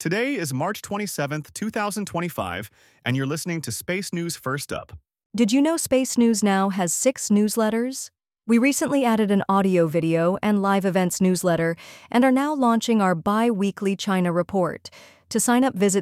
Today is March 27th, 2025, and you're listening to Space News First Up. Did you know Space News now has 6 newsletters? We recently added an audio video and live events newsletter and are now launching our bi-weekly China report. To sign up, visit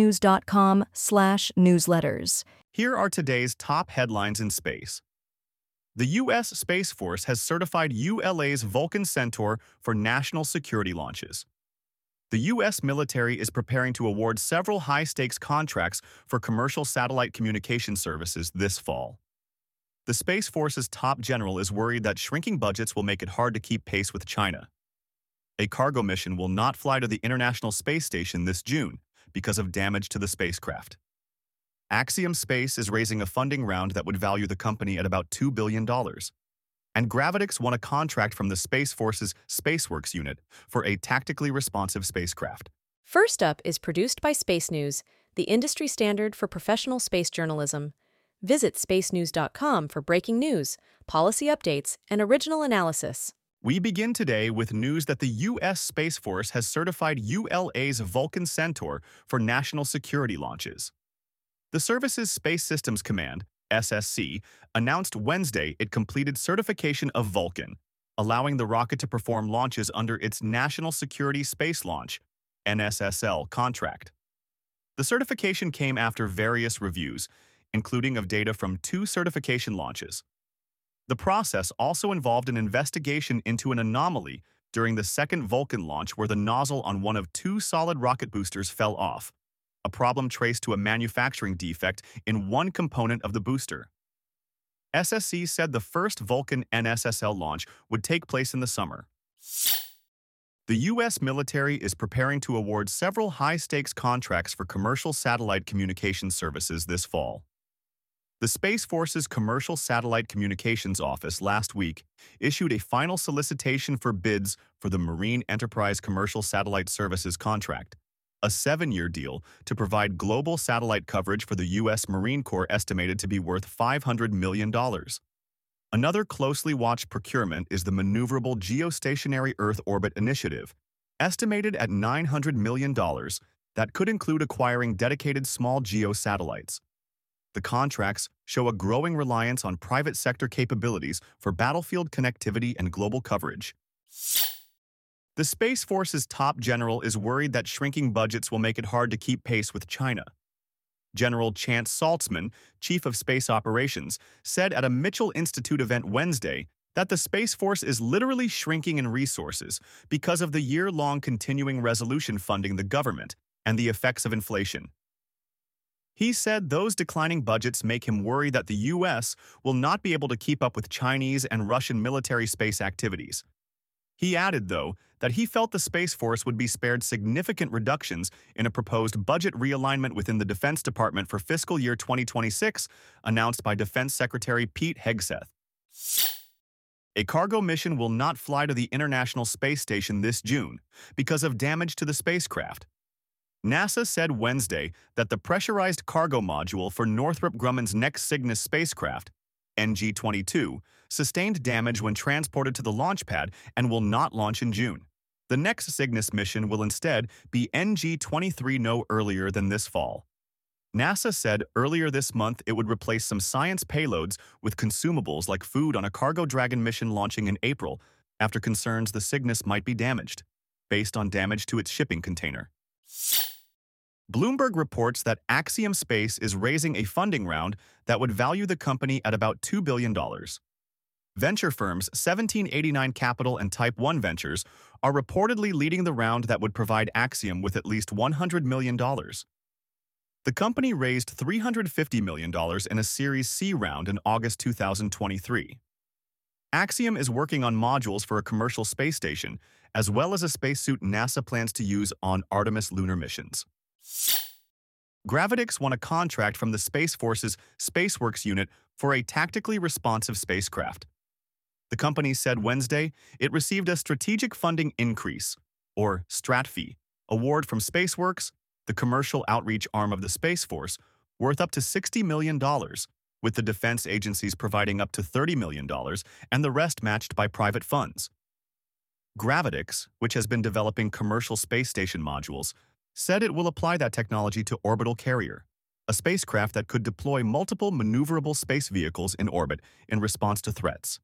spacenews.com/newsletters. Here are today's top headlines in space. The U.S. Space Force has certified ULA's Vulcan Centaur for national security launches. The U.S. military is preparing to award several high-stakes contracts for commercial satellite communication services this fall. The Space Force's top general is worried that shrinking budgets will make it hard to keep pace with China. A cargo mission will not fly to the International Space Station this June because of damage to the spacecraft. Axiom Space is raising a funding round that would value the company at about $2 billion. And Gravitix won a contract from the Space Force's SpaceWorks unit for a tactically responsive spacecraft. First Up is produced by Space News, the industry standard for professional space journalism. Visit spacenews.com for breaking news, policy updates, and original analysis. We begin today with news that the U.S. Space Force has certified ULA's Vulcan Centaur for national security launches. The service's Space Systems Command, SSC, announced Wednesday it completed certification of Vulcan, allowing the rocket to perform launches under its National Security Space Launch (NSSL) contract. The certification came after various reviews, including of data from 2 certification launches. The process also involved an investigation into an anomaly during the second Vulcan launch where the nozzle on one of 2 solid rocket boosters fell off, a problem traced to a manufacturing defect in one component of the booster. SSC said the first Vulcan NSSL launch would take place in the summer. The U.S. military is preparing to award several high-stakes contracts for commercial satellite communication services this fall. The Space Force's Commercial Satellite Communications Office last week issued a final solicitation for bids for the Marine Enterprise Commercial Satellite Services contract, a 7-year deal to provide global satellite coverage for the U.S. Marine Corps estimated to be worth $500 million. Another closely watched procurement is the Maneuverable Geostationary Earth Orbit Initiative, estimated at $900 million, that could include acquiring dedicated small GEO satellites. The contracts show a growing reliance on private sector capabilities for battlefield connectivity and global coverage. The Space Force's top general is worried that shrinking budgets will make it hard to keep pace with China. General Chance Saltzman, Chief of Space Operations, said at a Mitchell Institute event Wednesday that the Space Force is literally shrinking in resources because of the year-long continuing resolution funding the government and the effects of inflation. He said those declining budgets make him worry that the U.S. will not be able to keep up with Chinese and Russian military space activities. He added, though, that he felt the Space Force would be spared significant reductions in a proposed budget realignment within the Defense Department for fiscal year 2026, announced by Defense Secretary Pete Hegseth. A cargo mission will not fly to the International Space Station this June because of damage to the spacecraft. NASA said Wednesday that the pressurized cargo module for Northrop Grumman's next Cygnus spacecraft, NG-22, sustained damage when transported to the launch pad and will not launch in June. The next Cygnus mission will instead be NG-23 no earlier than this fall. NASA said earlier this month it would replace some science payloads with consumables like food on a Cargo Dragon mission launching in April after concerns the Cygnus might be damaged, based on damage to its shipping container. Bloomberg reports that Axiom Space is raising a funding round that would value the company at about $2 billion. Venture firms 1789 Capital and Type 1 Ventures are reportedly leading the round that would provide Axiom with at least $100 million. The company raised $350 million in a Series C round in August 2023. Axiom is working on modules for a commercial space station, as well as a spacesuit NASA plans to use on Artemis lunar missions. Gravitix won a contract from the Space Force's SpaceWorks unit for a tactically responsive spacecraft. The company said Wednesday it received a Strategic Funding Increase, or STRATFI, award from SpaceWorks, the commercial outreach arm of the Space Force, worth up to $60 million, with the defense agencies providing up to $30 million and the rest matched by private funds. Gravitix, which has been developing commercial space station modules, said it will apply that technology to Orbital Carrier, a spacecraft that could deploy multiple maneuverable space vehicles in orbit in response to threats.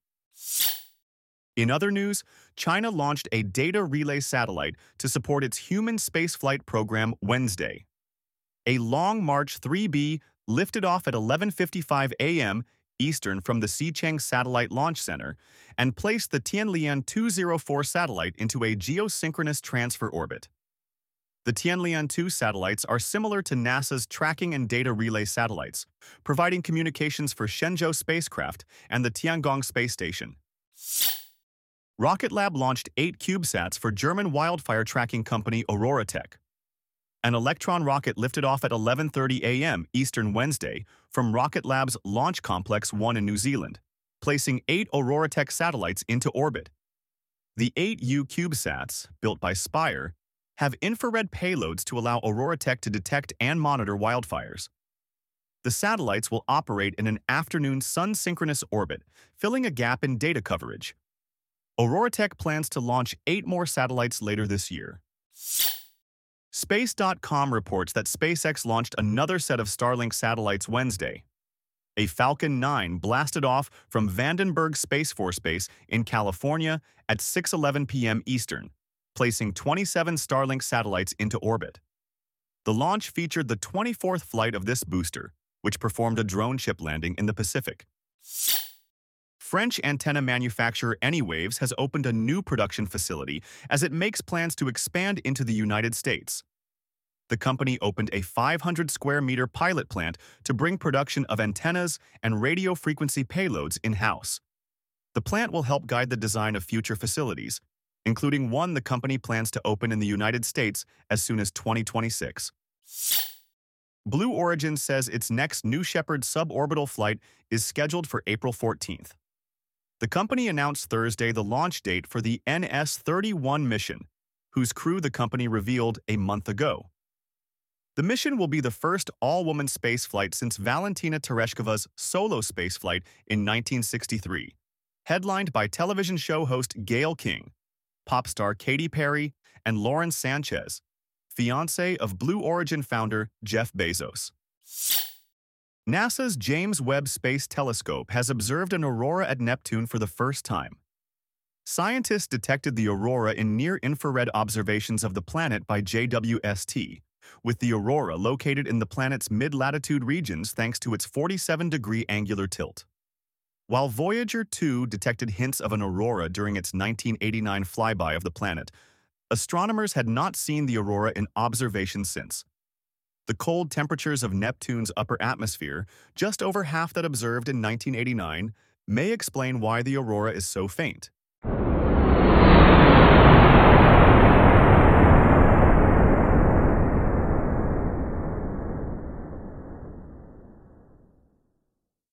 In other news, China launched a data relay satellite to support its human spaceflight program Wednesday. A Long March 3B lifted off at 11:55 a.m. Eastern from the Xichang Satellite Launch Center and placed the Tianlian 204 satellite into a geosynchronous transfer orbit. The Tianlian 2 satellites are similar to NASA's tracking and data relay satellites, providing communications for Shenzhou spacecraft and the Tiangong space station. Rocket Lab launched 8 CubeSats for German wildfire tracking company Aurora Tech. An Electron rocket lifted off at 11:30 a.m. Eastern Wednesday from Rocket Lab's Launch Complex 1 in New Zealand, placing 8 Aurora Tech satellites into orbit. The 8U CubeSats, built by Spire, have infrared payloads to allow Aurora Tech to detect and monitor wildfires. The satellites will operate in an afternoon sun-synchronous orbit, filling a gap in data coverage. Aurora Tech plans to launch 8 more satellites later this year. Space.com reports that SpaceX launched another set of Starlink satellites Wednesday. A Falcon 9 blasted off from Vandenberg Space Force Base in California at 6:11 p.m. Eastern, placing 27 Starlink satellites into orbit. The launch featured the 24th flight of this booster, which performed a drone ship landing in the Pacific. French antenna manufacturer Anywaves has opened a new production facility as it makes plans to expand into the United States. The company opened a 500-square-meter pilot plant to bring production of antennas and radio frequency payloads in-house. The plant will help guide the design of future facilities, including one the company plans to open in the United States as soon as 2026. Blue Origin says its next New Shepard suborbital flight is scheduled for April 14th. The company announced Thursday the launch date for the NS-31 mission, whose crew the company revealed a month ago. The mission will be the first all-woman spaceflight since Valentina Tereshkova's solo spaceflight in 1963, headlined by television show host Gayle King, pop star Katy Perry, and Lauren Sanchez, fiancé of Blue Origin founder Jeff Bezos. NASA's James Webb Space Telescope has observed an aurora at Neptune for the first time. Scientists detected the aurora in near-infrared observations of the planet by JWST, with the aurora located in the planet's mid-latitude regions thanks to its 47-degree angular tilt. While Voyager 2 detected hints of an aurora during its 1989 flyby of the planet, astronomers had not seen the aurora in observation since. The cold temperatures of Neptune's upper atmosphere, just over half that observed in 1989, may explain why the aurora is so faint.